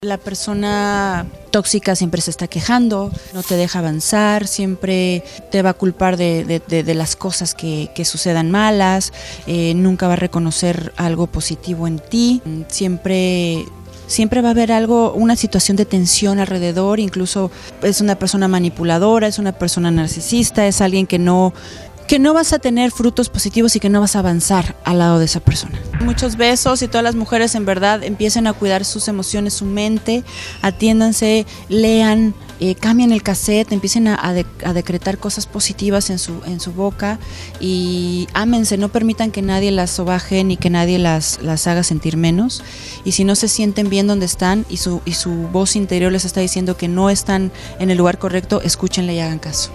La persona tóxica siempre se está quejando, no te deja avanzar, siempre te va a culpar de las cosas que sucedan malas, nunca va a reconocer algo positivo en ti, siempre va a haber una situación de tensión alrededor, incluso es una persona manipuladora, es una persona narcisista, es alguien que no vas a tener frutos positivos y que no vas a avanzar al lado de esa persona. Muchos besos y todas las mujeres en verdad empiecen a cuidar sus emociones, su mente, atiéndanse, lean, cambien el cassette, empiecen a decretar cosas positivas en su boca y ámense, no permitan que nadie las sobaje ni que nadie las haga sentir menos, y si no se sienten bien donde están y su voz interior les está diciendo que no están en el lugar correcto, escúchenle y hagan caso.